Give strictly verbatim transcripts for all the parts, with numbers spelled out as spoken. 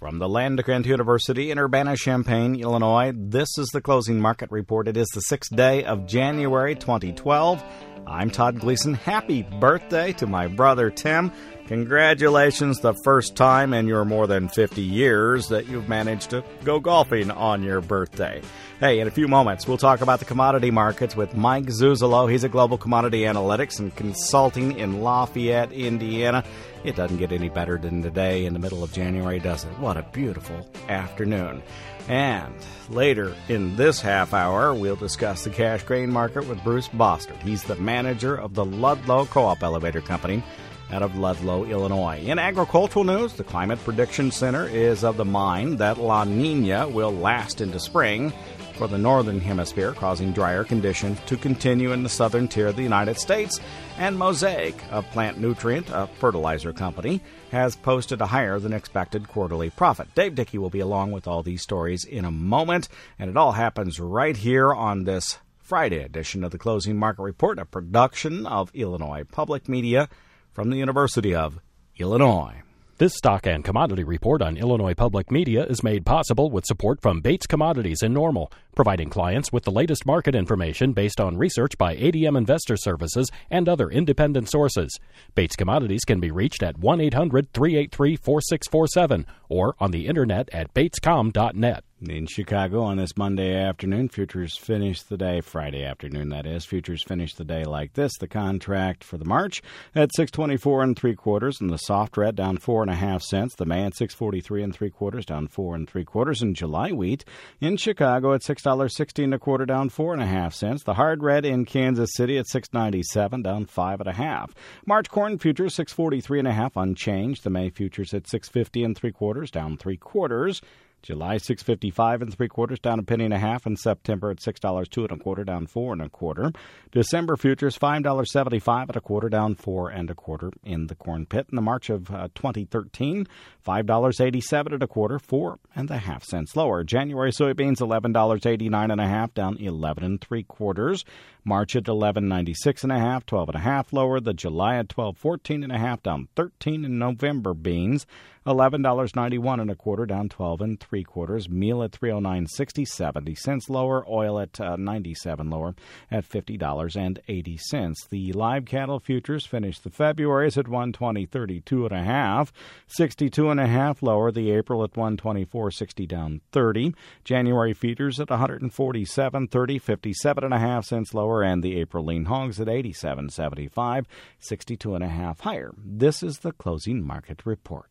From the Land Grant University in Urbana-Champaign, Illinois, this is the Closing Market Report. It is the sixth day of January twenty twelve. I'm Todd Gleason. Happy birthday to my brother Tim. Congratulations, the first time in your more than fifty years that you've managed to go golfing on your birthday. Hey, in a few moments, we'll talk about the commodity markets with Mike Zuzolo. He's a global commodity analytics and consulting in Lafayette, Indiana. It doesn't get any better than today in the middle of January, does it? What a beautiful afternoon. And later in this half hour, we'll discuss the cash grain market with Bruce Bostard. He's the manager of the Ludlow Co-op Elevator Company out of Ludlow, Illinois. In agricultural news, the Climate Prediction Center is of the mind that La Nina will last into spring for the northern hemisphere, causing drier conditions to continue in the southern tier of the United States. And Mosaic, a plant nutrient, a fertilizer company, has posted a higher than expected quarterly profit. Dave Dickey will be along with all these stories in a moment, and it all happens right here on this Friday edition of the Closing Market Report, a production of Illinois Public Media from the University of Illinois. This stock and commodity report on Illinois Public Media is made possible with support from Bates Commodities in Normal, providing clients with the latest market information based on research by A D M Investor Services and other independent sources. Bates Commodities can be reached at one eight hundred three eight three four six four seven or on the internet at batescom dot net. In Chicago on this Monday afternoon, futures finished the day, Friday afternoon that is, futures finished the day like this. The contract for the March at six twenty-four and three quarters, and the soft red down four and a half cents. The May at six forty-three and three quarters, down four and three quarters. And July wheat in Chicago at six dollars sixty and a quarter, down four and a half cents. The hard red in Kansas City at six ninety-seven, down five and a half. March corn futures six forty-three and a half, unchanged. The May futures at six fifty and three quarters, down three quarters. July six fifty-five and three quarters, down a penny and a half, and September at six dollars two and a quarter, down four and a quarter. December futures five dollars seventy-five and a quarter, down four and a quarter in the corn pit. In the March of uh, twenty thirteen, five dollars eighty-seven and a quarter, four and a half cents lower. January soybeans eleven dollars eighty-nine and a half, down eleven and three quarters. March at eleven ninety-six and a half, twelve and a half lower. The July at twelve fourteen and a half, down thirteen. In November beans eleven dollars ninety-one and a quarter, down twelve and three quarters. Meal at three oh nine sixty, seventy cents lower. Oil at uh, ninety-seven lower at fifty dollars and eighty cents. The live cattle futures finished the February's at one twenty thirty-two and a half, sixty-two and a half lower. The April at one twenty-four sixty, down thirty. January feeders at one forty-seven thirty, fifty-seven and a half cents lower, and the April lean hogs at eighty-seven seventy-five, sixty-two and a half higher. This is the Closing Market Report.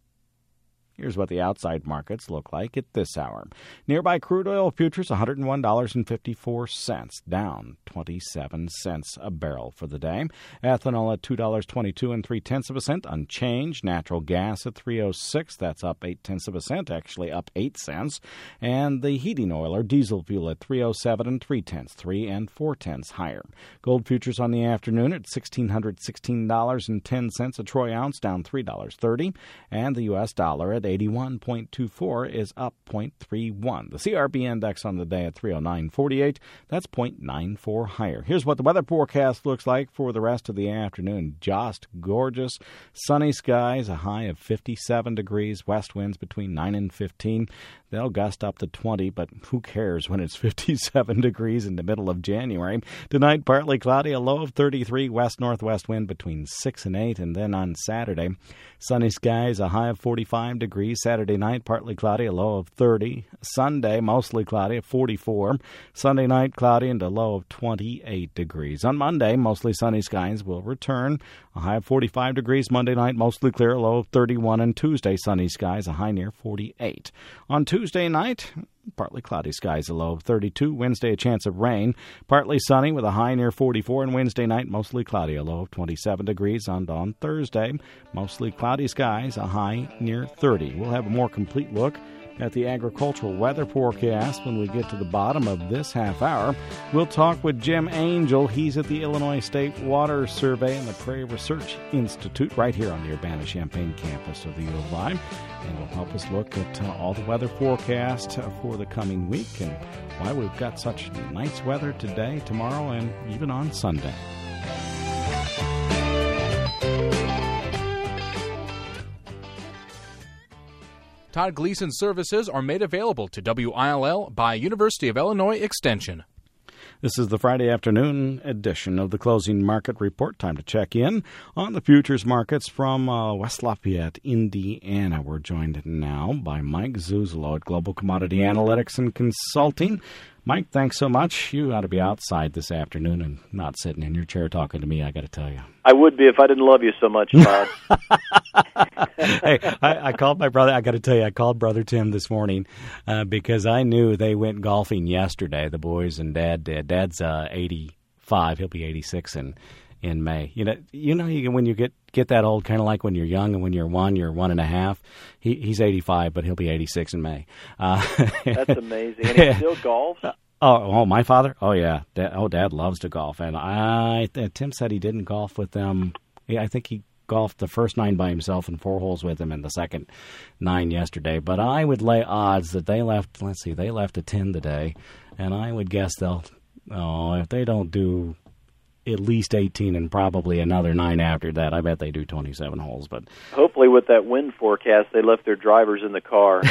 Here's what the outside markets look like at this hour. Nearby crude oil futures, one hundred one dollars and fifty-four cents, down twenty-seven cents a barrel for the day. Ethanol at two dollars and twenty-two and three tenths of a cent, unchanged. Natural gas at three oh six, that's up eight tenths of a cent, actually up eight cents. And the heating oil or diesel fuel at three oh seven and three tenths, three and four tenths higher. Gold futures on the afternoon at one thousand six hundred sixteen dollars and ten cents a troy ounce, down three dollars and thirty cents, and the U S dollar at eighty-one point two four is up zero point three one. The C R B index on the day at three oh nine forty-eight. That's zero point nine four higher. Here's what the weather forecast looks like for the rest of the afternoon. Just gorgeous. Sunny skies, a high of fifty-seven degrees. West winds between nine and fifteen. They'll gust up to twenty, but who cares when it's fifty-seven degrees in the middle of January. Tonight, partly cloudy, a low of thirty-three. West-northwest wind between six and eight. And then on Saturday, sunny skies, a high of forty-five degrees. Saturday night, partly cloudy, a low of thirty. Sunday, mostly cloudy at forty-four. Sunday night, cloudy and a low of twenty-eight degrees. On Monday, mostly sunny skies will return. A high of forty-five degrees. Monday night, mostly clear, a low of thirty-one. And Tuesday, sunny skies, a high near forty-eight. On Tuesday night, partly cloudy skies, a low of thirty-two. Wednesday, a chance of rain. Partly sunny with a high near forty-four. And Wednesday night, mostly cloudy, a low of twenty-seven degrees. And on Thursday, mostly cloudy skies, a high near thirty. We'll have a more complete look at the agricultural weather forecast when we get to the bottom of this half hour. We'll talk with Jim Angel. He's at the Illinois State Water Survey and the Prairie Research Institute right here on the Urbana-Champaign campus of the U of I. And will help us look at uh, all the weather forecast uh, for the coming week and why we've got such nice weather today, tomorrow, and even on Sunday. Todd Gleason services are made available to W I L L by University of Illinois Extension. This is the Friday afternoon edition of the Closing Market Report. Time to check in on the futures markets from uh, West Lafayette, Indiana. We're joined now by Mike Zuzolo at Global Commodity Analytics and Consulting. Mike, thanks so much. You ought to be outside this afternoon and not sitting in your chair talking to me, I got to tell you. I would be if I didn't love you so much, Todd. Hey, I, I called my brother. I got to tell you, I called Brother Tim this morning uh, because I knew they went golfing yesterday, the boys and Dad did. Dad's uh, eighty-five. He'll be eighty-six in, in May. You know, you know, you, when you get, get that old, kind of like when you're young and when you're one, you're one and a half. He, he's eighty-five, but he'll be eighty-six in May. Uh, That's amazing. And he still golfs? Oh, oh, my father? Oh, yeah. Dad, oh, Dad loves to golf. And I, Tim said he didn't golf with them. I think he golfed the first nine by himself and four holes with him and the second nine yesterday. But I would lay odds that they left, let's see, they left a ten today. And I would guess they'll, oh, if they don't do at least eighteen and probably another nine after that, I bet they do twenty-seven holes. But hopefully with that wind forecast, they left their drivers in the car.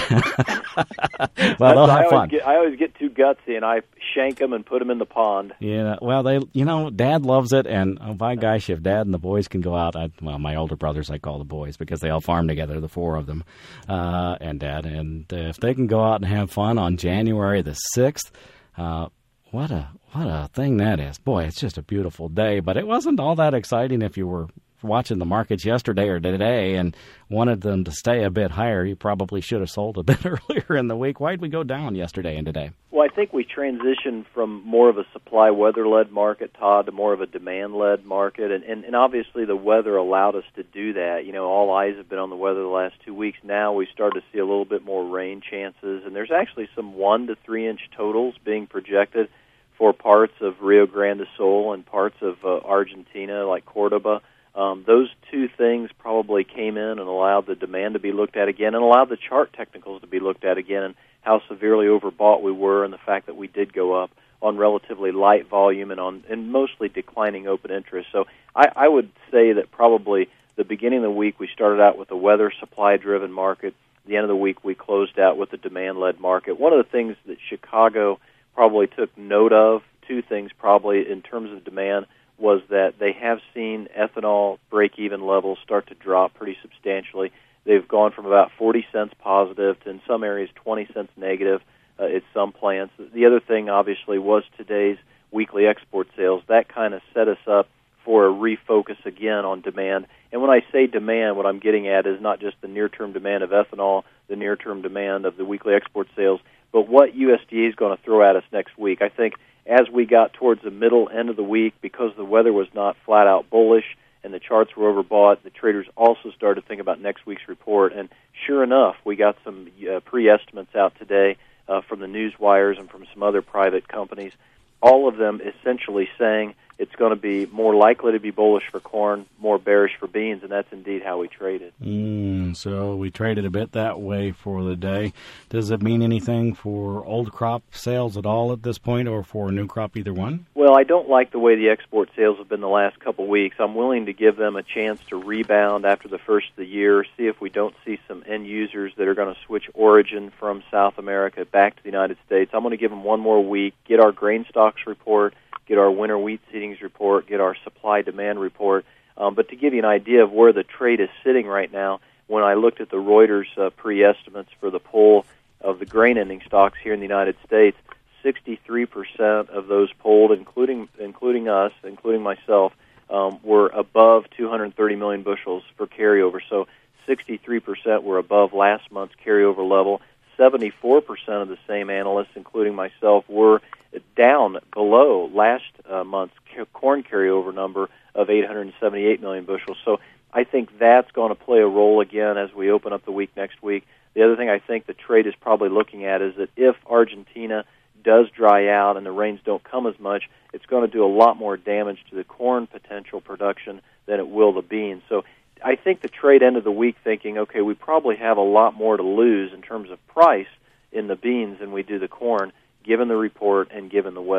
Well, they'll have I fun. Get, I always get too gutsy, and I shank them and put them in the pond. Yeah, well, they, you know, Dad loves it, and oh, by gosh, if Dad and the boys can go out, I, well, my older brothers I call the boys because they all farm together, the four of them, uh, and Dad, and uh, if they can go out and have fun on January the sixth, uh, what a what a thing that is. Boy, it's just a beautiful day, but it wasn't all that exciting if you were watching the markets yesterday or today and wanted them to stay a bit higher. You probably should have sold a bit earlier in the week. Why did we go down yesterday and today? Well, I think we transitioned from more of a supply weather-led market, Todd, to more of a demand-led market, and, and, and obviously the weather allowed us to do that. You know, all eyes have been on the weather the last two weeks. Now we started to see a little bit more rain chances, and there's actually some one to three inch totals being projected for parts of Rio Grande do Sul and parts of uh, Argentina, like Cordoba. Um, those two things probably came in and allowed the demand to be looked at again and allowed the chart technicals to be looked at again and how severely overbought we were and the fact that we did go up on relatively light volume and on and mostly declining open interest. So I, I would say that probably the beginning of the week we started out with a weather supply-driven market. At the end of the week we closed out with a demand-led market. One of the things that Chicago probably took note of, two things probably in terms of demand, was that they have seen ethanol break-even levels start to drop pretty substantially. They've gone from about forty cents positive to, in some areas, twenty cents negative uh, at some plants. The other thing, obviously, was today's weekly export sales. That kind of set us up for a refocus again on demand. And when I say demand, what I'm getting at is not just the near-term demand of ethanol, the near-term demand of the weekly export sales, but what U S D A is going to throw at us next week. I think as we got towards the middle end of the week, because the weather was not flat-out bullish and the charts were overbought, the traders also started to think about next week's report. And sure enough, we got some uh, pre-estimates out today uh, from the news wires and from some other private companies, all of them essentially saying it's going to be more likely to be bullish for corn, more bearish for beans, and that's indeed how we traded. Mm, so we traded a bit that way for the day. Does it mean anything for old crop sales at all at this point, or for new crop, either one? Well, I don't like the way the export sales have been the last couple of weeks. I'm willing to give them a chance to rebound after the first of the year, see if we don't see some end users that are going to switch origin from South America back to the United States. I'm going to give them one more week, get our grain stocks report, get our winter wheat seedings report, get our supply-demand report. Um, but to give you an idea of where the trade is sitting right now, when I looked at the Reuters uh, pre-estimates for the poll of the grain ending stocks here in the United States, sixty-three percent of those polled, including including us, including myself, um, were above two hundred thirty million bushels for carryover. So sixty-three percent were above last month's carryover level. seventy-four percent of the same analysts, including myself, were down below last uh, month's corn carryover number of eight hundred seventy-eight million bushels. So I think that's going to play a role again as we open up the week next week. The other thing I think the trade is probably looking at is that if Argentina does dry out and the rains don't come as much, it's going to do a lot more damage to the corn potential production than it will the beans. So I think the trade ended the week thinking, okay, we probably have a lot more to lose in terms of price in the beans than we do the corn, given the report and given the weather.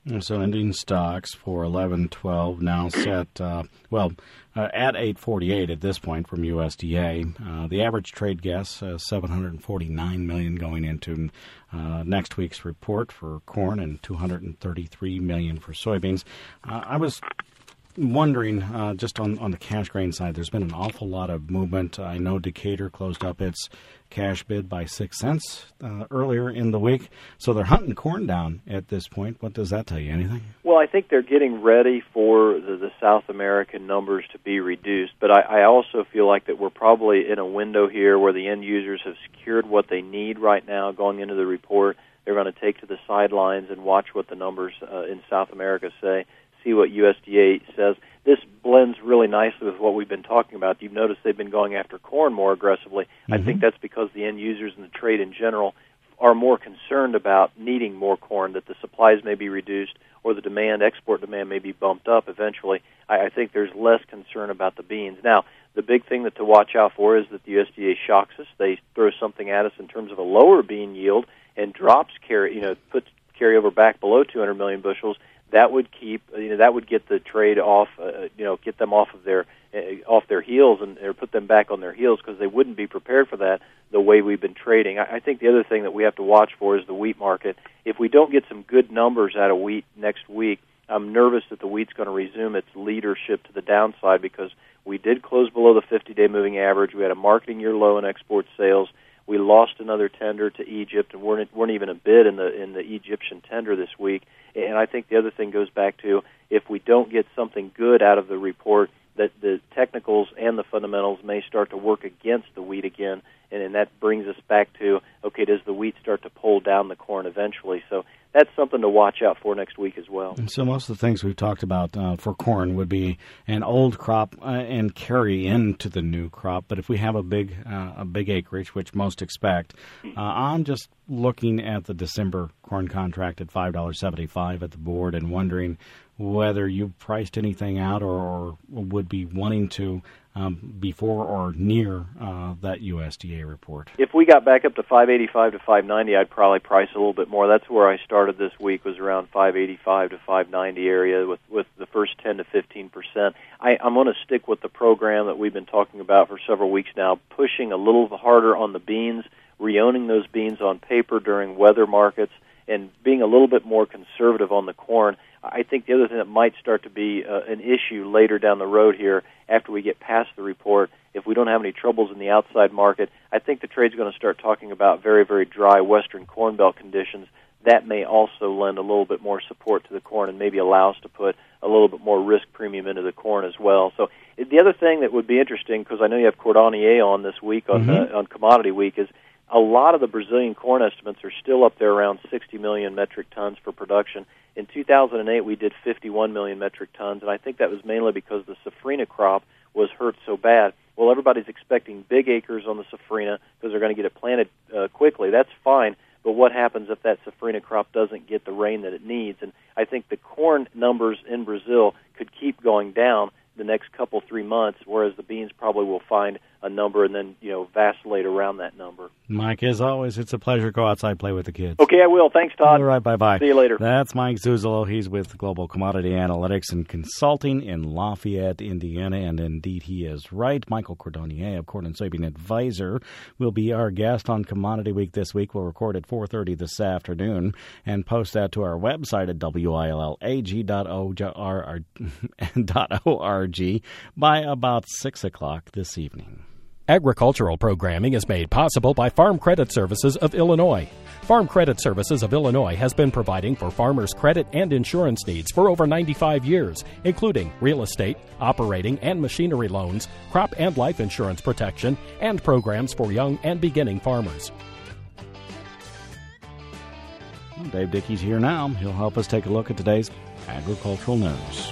And so ending stocks for eleven twelve now set, uh, well, uh, at eight forty-eight at this point from U S D A. Uh, the average trade guess, uh, seven hundred forty-nine million dollars going into uh, next week's report for corn and two hundred thirty-three million dollars for soybeans. Uh, I was wondering, uh, just on, on the cash grain side, there's been an awful lot of movement. I know Decatur closed up its cash bid by six cents uh, earlier in the week. So they're hunting corn down at this point. What does that tell you? Anything? Well, I think they're getting ready for the, the South American numbers to be reduced. But I, I also feel like that we're probably in a window here where the end users have secured what they need right now going into the report. They're going to take to the sidelines and watch what the numbers uh, in South America say, see what U S D A says. This blends really nicely with what we've been talking about. You've noticed they've been going after corn more aggressively. Mm-hmm. I think that's because the end users and the trade in general are more concerned about needing more corn, that the supplies may be reduced or the demand, export demand may be bumped up eventually. I, I think there's less concern about the beans. Now, the big thing that to watch out for is that the U S D A shocks us. They throw something at us in terms of a lower bean yield and drops carry, you know, puts carryover back below two hundred million bushels. That would keep, you know, that would get the trade off, uh, you know, get them off of their uh, off their heels and or put them back on their heels because they wouldn't be prepared for that the way we've been trading. I, I think the other thing that we have to watch for is the wheat market. If we don't get some good numbers out of wheat next week, I'm nervous that the wheat's going to resume its leadership to the downside because we did close below the fifty-day moving average. We had a marketing year low in export sales. We lost another tender to Egypt and weren't, weren't even a bid in the in the Egyptian tender this week. And I think the other thing goes back to if we don't get something good out of the report, that the technicals and the fundamentals may start to work against the wheat again, and, and that brings us back to, okay, does the wheat start to pull down the corn eventually? So that's something to watch out for next week as well. And so most of the things we've talked about uh, for corn would be an old crop uh, and carry into the new crop. But if we have a big uh, a big acreage, which most expect, uh, I'm just looking at the December corn contract at five dollars and seventy-five cents at the board and wondering whether you priced anything out or, or would be wanting to um, before or near uh, that U S D A report. If we got back up to five eighty-five to five ninety, I'd probably price a little bit more. That's where I started this week, was around five eighty-five to five ninety area with, with the first ten to fifteen percent. I, I'm going to stick with the program that we've been talking about for several weeks now, pushing a little harder on the beans, re-owning those beans on paper during weather markets, and being a little bit more conservative on the corn. I think the other thing that might start to be uh, an issue later down the road here after we get past the report, if we don't have any troubles in the outside market, I think the trade's going to start talking about very, very dry western corn belt conditions. That may also lend a little bit more support to the corn and maybe allow us to put a little bit more risk premium into the corn as well. So the other thing that would be interesting, because I know you have Cordonnier on this week on, mm-hmm. uh, on Commodity Week, is a lot of the Brazilian corn estimates are still up there around sixty million metric tons for production. In two thousand eight, we did fifty-one million metric tons, and I think that was mainly because the safrinha crop was hurt so bad. Well, everybody's expecting big acres on the safrinha because they're going to get it planted uh, quickly. That's fine, but what happens if that safrinha crop doesn't get the rain that it needs? And I think the corn numbers in Brazil could keep going down the next couple, three months, whereas the beans probably will find a number and then, you know, vacillate around that number. Mike, as always, it's a pleasure. Go outside, play with the kids. Okay, I will. Thanks, Todd. All right, bye-bye. See you later. That's Mike Zuzolo. He's with Global Commodity Analytics and Consulting in Lafayette, Indiana, and indeed he is right. Michael Cordonnier of Corn and Soybean Advisor will be our guest on Commodity Week this week. We'll record at four thirty this afternoon and post that to our website at W I L L A G dot org by about six o'clock this evening. Agricultural programming is made possible by Farm Credit Services of Illinois. Farm Credit Services of Illinois has been providing for farmers' credit and insurance needs for over ninety-five years, including real estate, operating and machinery loans, crop and life insurance protection, and programs for young and beginning farmers. Dave Dickey's here now. He'll help us take a look at today's agricultural news.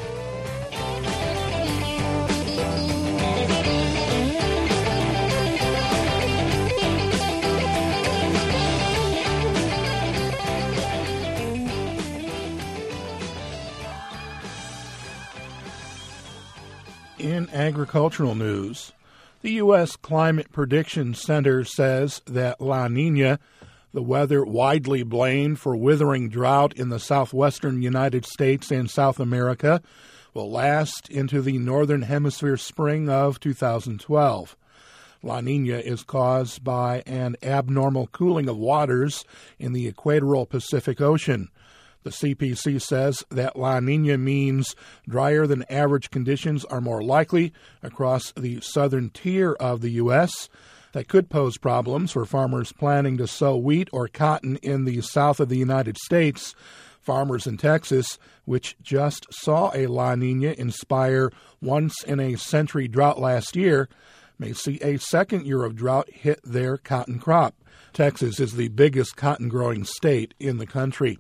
In agricultural news, the U S Climate Prediction Center says that La Niña, The weather, widely blamed for withering drought in the southwestern United States and South America, will last into the northern hemisphere spring of two thousand twelve. La Niña is caused by an abnormal cooling of waters in the equatorial Pacific Ocean. The C P C says that La Niña means drier than average conditions are more likely across the southern tier of the U S That could pose problems for farmers planning to sow wheat or cotton in the south of the United States. Farmers in Texas, which just saw a La Niña inspire once-in-a-century drought last year, may see a second year of drought hit their cotton crop. Texas is the biggest cotton-growing state in the country.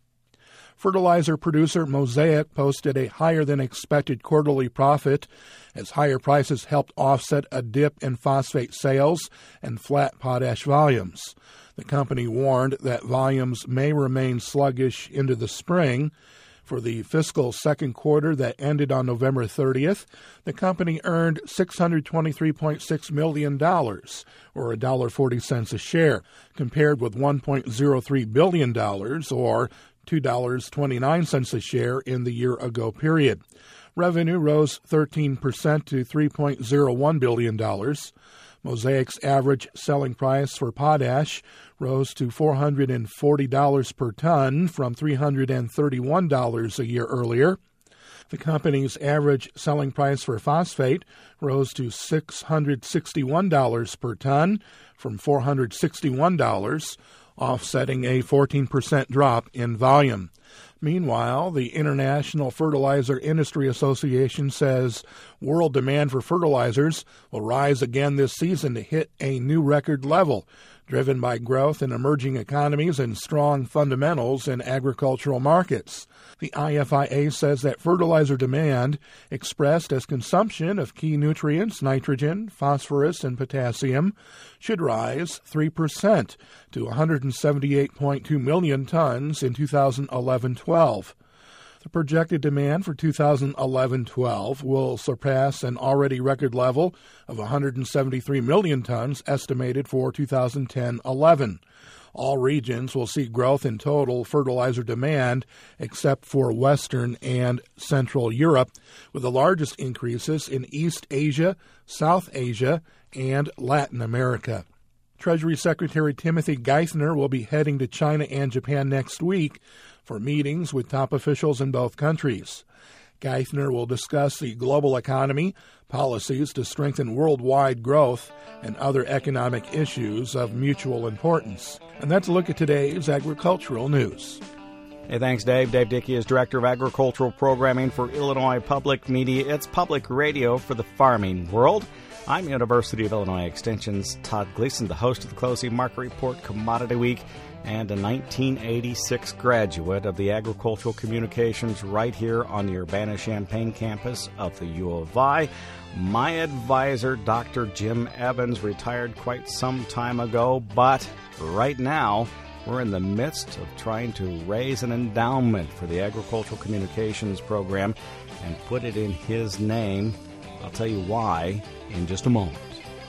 Fertilizer producer Mosaic posted a higher-than-expected quarterly profit as higher prices helped offset a dip in phosphate sales and flat potash volumes. The company warned that volumes may remain sluggish into the spring. For the fiscal second quarter that ended on November thirtieth, the company earned six hundred twenty-three point six million dollars, or one dollar and forty cents a share, compared with one point zero three billion dollars, or two dollars and twenty-nine cents a share in the year-ago period. Revenue rose thirteen percent to three point zero one billion dollars. Mosaic's average selling price for potash rose to four hundred forty dollars per ton from three hundred thirty-one dollars a year earlier. The company's average selling price for phosphate rose to six hundred sixty-one dollars per ton from four hundred sixty-one dollars, offsetting a fourteen percent drop in volume. Meanwhile, the International Fertilizer Industry Association says world demand for fertilizers will rise again this season to hit a new record level, driven by growth in emerging economies and strong fundamentals in agricultural markets. The I F I A says that fertilizer demand, expressed as consumption of key nutrients, nitrogen, phosphorus, and potassium, should rise three percent to one hundred seventy-eight point two million tons in two thousand eleven twelve. The projected demand for two thousand eleven twelve will surpass an already record level of one hundred seventy-three million tons estimated for two thousand ten eleven. All regions will see growth in total fertilizer demand except for Western and Central Europe, with the largest increases in East Asia, South Asia, and Latin America. Treasury Secretary Timothy Geithner will be heading to China and Japan next week for meetings with top officials in both countries. Geithner will discuss the global economy, policies to strengthen worldwide growth, and other economic issues of mutual importance. And that's a look at today's agricultural news. Hey, thanks, Dave. Dave Dickey is Director of Agricultural Programming for Illinois Public Media. It's public radio for the farming world. I'm University of Illinois Extension's Todd Gleason, the host of the Closing Market Report Commodity Week, and a nineteen eighty-six graduate of the Agricultural Communications right here on the Urbana-Champaign campus of the U of I. My advisor, Doctor Jim Evans, retired quite some time ago, but right now we're in the midst of trying to raise an endowment for the Agricultural Communications program and put it in his name. I'll tell you why in just a moment.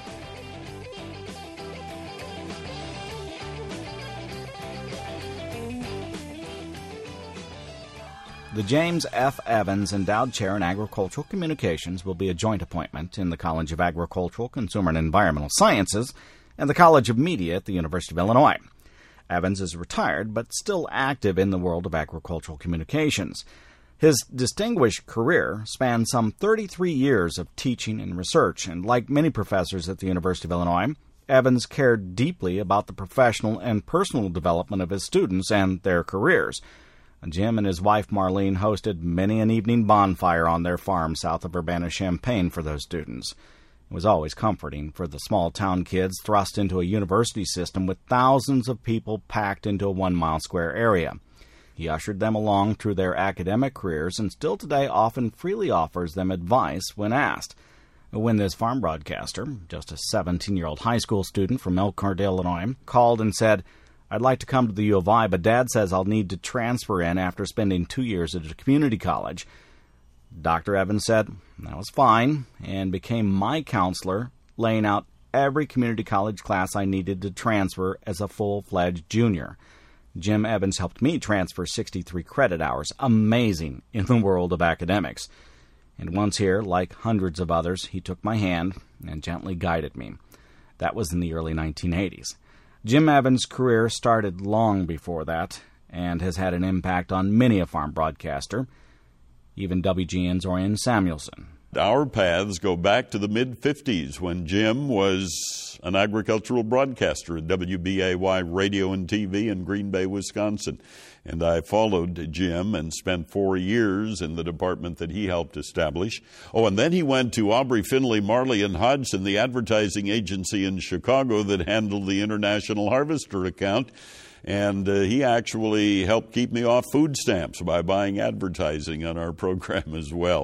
The James F. Evans Endowed Chair in Agricultural Communications will be a joint appointment in the College of Agricultural, Consumer, and Environmental Sciences and the College of Media at the University of Illinois. Evans is retired but still active in the world of agricultural communications. His distinguished career spanned some thirty-three years of teaching and research, and like many professors at the University of Illinois, Evans cared deeply about the professional and personal development of his students and their careers. Jim and his wife Marlene hosted many an evening bonfire on their farm south of Urbana-Champaign for those students. It was always comforting for the small-town kids thrust into a university system with thousands of people packed into a one-mile square area. He ushered them along through their academic careers and still today often freely offers them advice when asked. When this farm broadcaster, just a seventeen-year-old high school student from Elkhart, Illinois, called and said, "I'd like to come to the U of I, but Dad says I'll need to transfer in after spending two years at a community college," Doctor Evans said, "That was fine," and became my counselor, laying out every community college class I needed to transfer as a full-fledged junior. Jim Evans helped me transfer sixty-three credit hours. Amazing in the world of academics. And once here, like hundreds of others, he took my hand and gently guided me. That was in the early nineteen eighties. Jim Evans' career started long before that and has had an impact on many a farm broadcaster, even W G N's Orion Samuelson. Our paths go back to the mid-fifties when Jim was an agricultural broadcaster at W B A Y Radio and T V in Green Bay, Wisconsin. And I followed Jim and spent four years in the department that he helped establish. Oh, and then he went to Aubrey, Finley, Marley, and Hodgson, the advertising agency in Chicago that handled the International Harvester account. And uh, he actually helped keep me off food stamps by buying advertising on our program as well.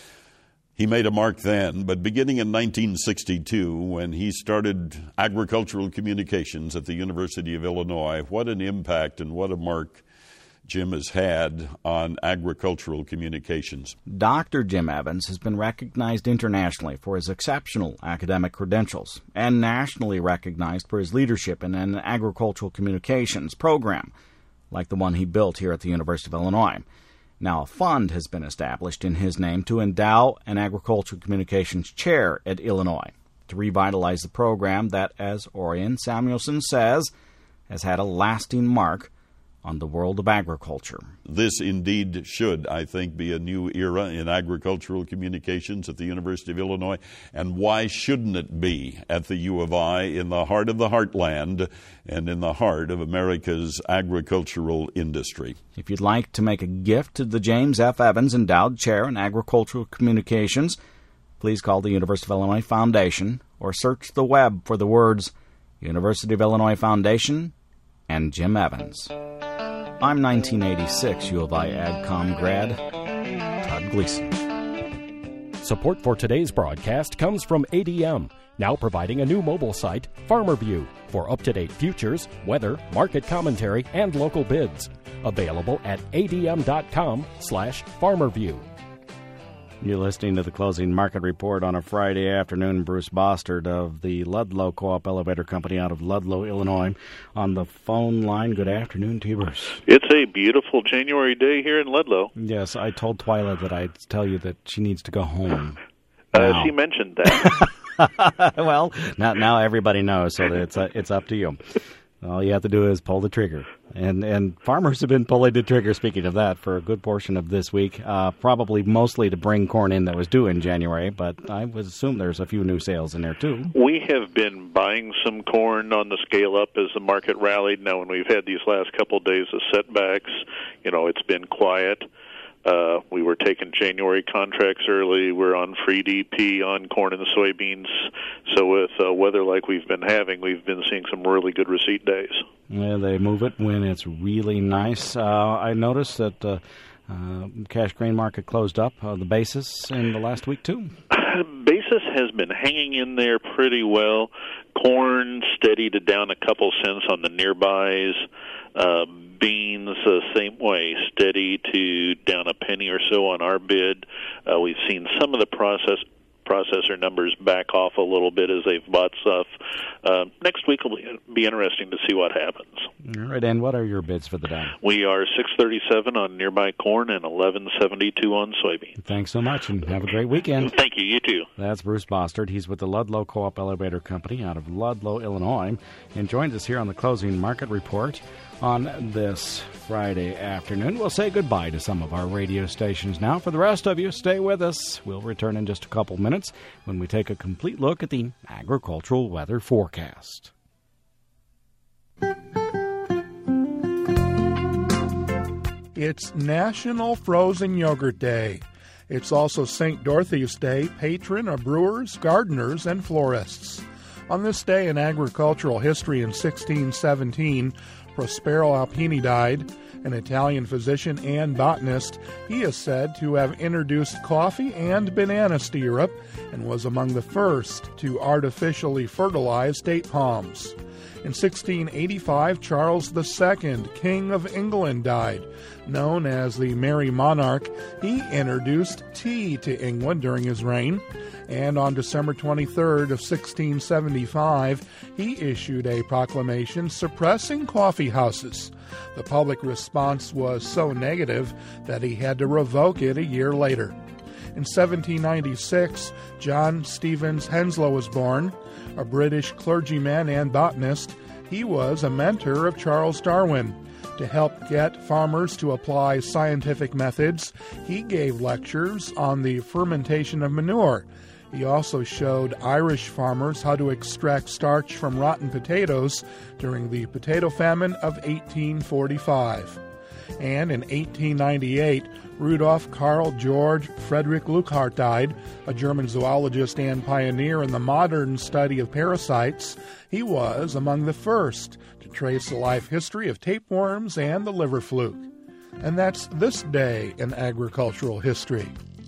He made a mark then, but beginning in nineteen sixty-two, when he started agricultural communications at the University of Illinois, what an impact and what a mark Jim has had on agricultural communications. Doctor Jim Evans has been recognized internationally for his exceptional academic credentials and nationally recognized for his leadership in an agricultural communications program, like the one he built here at the University of Illinois. Now, a fund has been established in his name to endow an agricultural communications chair at Illinois to revitalize the program that, as Orion Samuelson says, has had a lasting mark on the world of agriculture. This indeed should, I think, be a new era in agricultural communications at the University of Illinois. And why shouldn't it be at the U of I, in the heart of the heartland and in the heart of America's agricultural industry? If you'd like to make a gift to the James F. Evans Endowed Chair in Agricultural Communications, please call the University of Illinois Foundation or search the web for the words University of Illinois Foundation and Jim Evans. I'm nineteen eighty-six U of I AgCom grad, Todd Gleason. Support for today's broadcast comes from A D M, now providing a new mobile site, FarmerView, for up-to-date futures, weather, market commentary, and local bids. Available at adm.com slash FarmerView. You're listening to the Closing Market Report on a Friday afternoon. Bruce Bostard of the Ludlow Co-op Elevator Company out of Ludlow, Illinois, on the phone line. Good afternoon to you, Bruce. It's a beautiful January day here in Ludlow. Yes, I told Twyla that I'd tell you that she needs to go home. Uh, she mentioned that. Well, now, now everybody knows, so it's uh, it's up to you. All you have to do is pull the trigger. And and farmers have been pulling the trigger, speaking of that, for a good portion of this week, uh, probably mostly to bring corn in that was due in January, but I would assume there's a few new sales in there, too. We have been buying some corn on the scale up as the market rallied. Now, when we've had these last couple of days of setbacks, you know, it's been quiet. Uh, we were taking January contracts early. We're on free D P on corn and soybeans. So with uh, weather like we've been having, we've been seeing some really good receipt days. Yeah, they move it when it's really nice. Uh, I noticed that uh, uh, cash grain market closed up, uh, the basis, in the last week, too. Basis has been hanging in there pretty well. Corn steady to down a couple cents on the nearbys. Uh, beans, uh, same way, steady to down a penny or so on our bid. Uh, we've seen some of the process processor numbers back off a little bit as they've bought stuff. Uh, next week will be interesting to see what happens. All right, and what are your bids for the day? We are six thirty-seven on nearby corn and eleven seventy-two on soybean. Thanks so much, and have a great weekend. Thank you. You too. That's Bruce Bostard. He's with the Ludlow Co-op Elevator Company out of Ludlow, Illinois, and joins us here on the Closing Market Report on this Friday afternoon. We'll say goodbye to some of our radio stations now. For the rest of you, stay with us. We'll return in just a couple minutes when we take a complete look at the agricultural weather forecast. It's National Frozen Yogurt Day. It's also Saint Dorothy's Day, patron of brewers, gardeners, and florists. On this day in agricultural history in sixteen seventeen, Prospero Alpini died, an Italian physician and botanist. He is said to have introduced coffee and bananas to Europe and was among the first to artificially fertilize date palms. In sixteen eighty-five, Charles the Second, King of England, died. Known as the Merry Monarch, he introduced tea to England during his reign. And on December twenty-third of sixteen seventy-five, he issued a proclamation suppressing coffee houses. The public response was so negative that he had to revoke it a year later. In seventeen ninety-six, John Stevens Henslow was born, a British clergyman and botanist. He was a mentor of Charles Darwin. To help get farmers to apply scientific methods, he gave lectures on the fermentation of manure. He also showed Irish farmers how to extract starch from rotten potatoes during the potato famine of eighteen forty-five. And in eighteen ninety-eight, Rudolf Karl Georg Friedrich Leuckart died, a German zoologist and pioneer in the modern study of parasites. He was among the first to trace the life history of tapeworms and the liver fluke. And that's this day in agricultural history.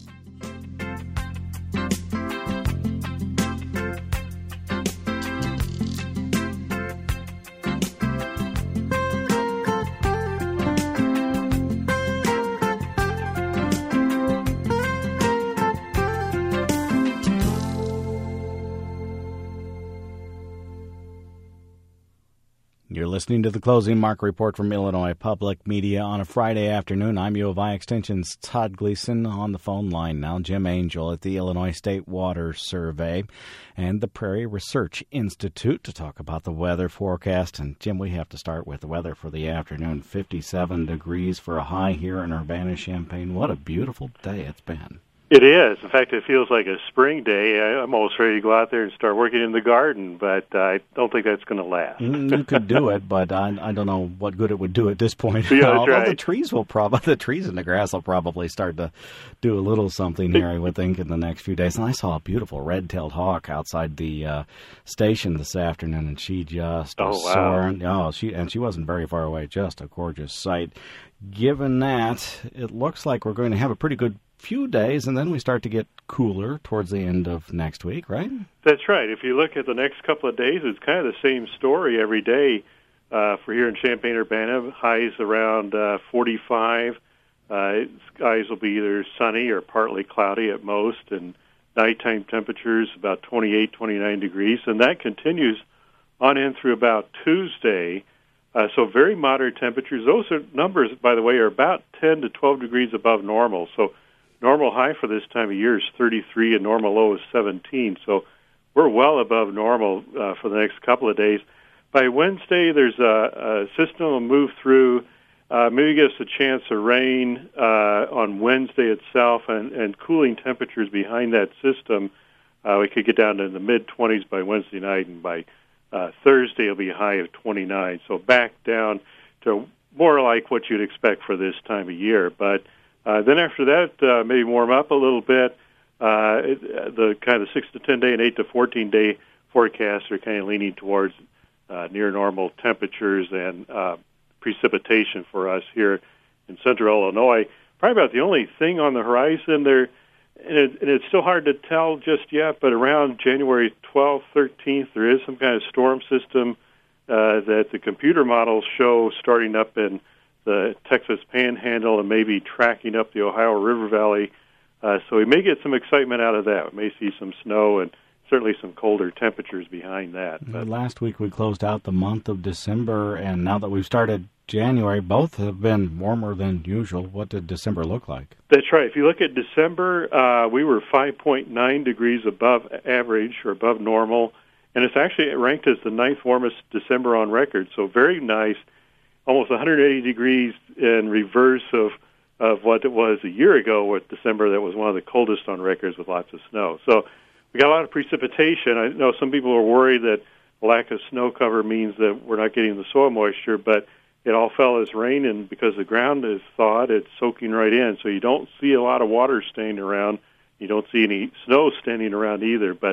You're listening to the Closing Mark Report from Illinois Public Media on a Friday afternoon. I'm U of I Extension's Todd Gleason. On the phone line now, Jim Angel at the Illinois State Water Survey and the Prairie Research Institute to talk about the weather forecast. And, Jim, we have to start with the weather for the afternoon. fifty-seven degrees for a high here in Urbana-Champaign. What a beautiful day it's been. It is. In fact, it feels like a spring day. I'm almost ready to go out there and start working in the garden, but uh, I don't think that's going to last. You could do it, but I, I don't know what good it would do at this point. Yeah, that's Although right. the trees will probably, the trees and the grass will probably start to do a little something here, I would think, in the next few days. And I saw a beautiful red-tailed hawk outside the uh, station this afternoon, and she just oh, was wow. soaring. Oh, she and she wasn't very far away. Just a gorgeous sight. Given that, it looks like we're going to have a pretty good few days, and then we start to get cooler towards the end of next week, right? That's right. If you look at the next couple of days, it's kind of the same story every day uh, for here in Champaign-Urbana. Highs around uh, forty-five. Uh, skies will be either sunny or partly cloudy at most, and nighttime temperatures about twenty-eight, twenty-nine degrees, and that continues on in through about Tuesday. Uh, so very moderate temperatures. Those are, numbers, by the way, are about ten to twelve degrees above normal. So normal high for this time of year is thirty-three, and normal low is seventeen. So we're well above normal uh, for the next couple of days. By Wednesday, there's a, a system will move through, uh, maybe give us a chance of rain uh, on Wednesday itself, and, and cooling temperatures behind that system. Uh, we could get down to the mid-twenties by Wednesday night, and by uh, Thursday it'll be a high of twenty-nine. So back down to more like what you'd expect for this time of year. But Uh, then after that, uh, maybe warm up a little bit. Uh, it, the kind of six to ten day and eight to fourteen day forecasts are kind of leaning towards uh, near normal temperatures and uh, precipitation for us here in central Illinois. Probably about the only thing on the horizon there, and, it, and it's still hard to tell just yet, but around January twelfth, thirteenth, there is some kind of storm system uh, that the computer models show starting up in the Texas Panhandle and maybe tracking up the Ohio River Valley. Uh, so we may get some excitement out of that. We may see some snow and certainly some colder temperatures behind that. But last week we closed out the month of December, and now that we've started January, both have been warmer than usual. What did December look like? That's right. If you look at December, uh, we were five point nine degrees above average or above normal, and it's actually ranked as the ninth warmest December on record, so very nice. Almost one hundred eighty degrees in reverse of, of what it was a year ago with December. That was one of the coldest on records with lots of snow. So we got a lot of precipitation. I know some people are worried that lack of snow cover means that we're not getting the soil moisture, but it all fell as rain, and because the ground is thawed, it's soaking right in. So you don't see a lot of water staying around. You don't see any snow standing around either, but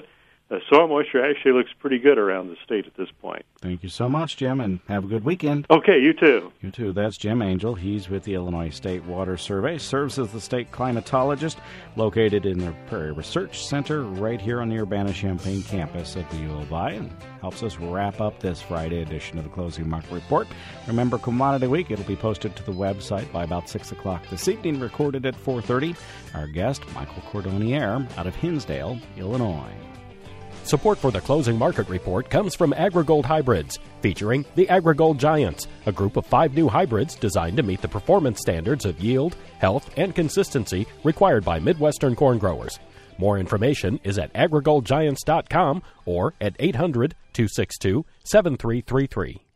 uh, soil moisture actually looks pretty good around the state at this point. Thank you so much, Jim, and have a good weekend. Okay, you too. You too. That's Jim Angel. He's with the Illinois State Water Survey, serves as the state climatologist, located in the Prairie Research Center right here on the Urbana-Champaign campus at the U of I, and helps us wrap up this Friday edition of the Closing Market Report. Remember, Commodity Week, it'll be posted to the website by about six o'clock this evening, recorded at four thirty. Our guest, Michael Cordonier, out of Hinsdale, Illinois. Support for the Closing Market Report comes from AgriGold Hybrids, featuring the AgriGold Giants, a group of five new hybrids designed to meet the performance standards of yield, health, and consistency required by Midwestern corn growers. More information is at agri gold giants dot com or at eight hundred, two six two, seven three three three.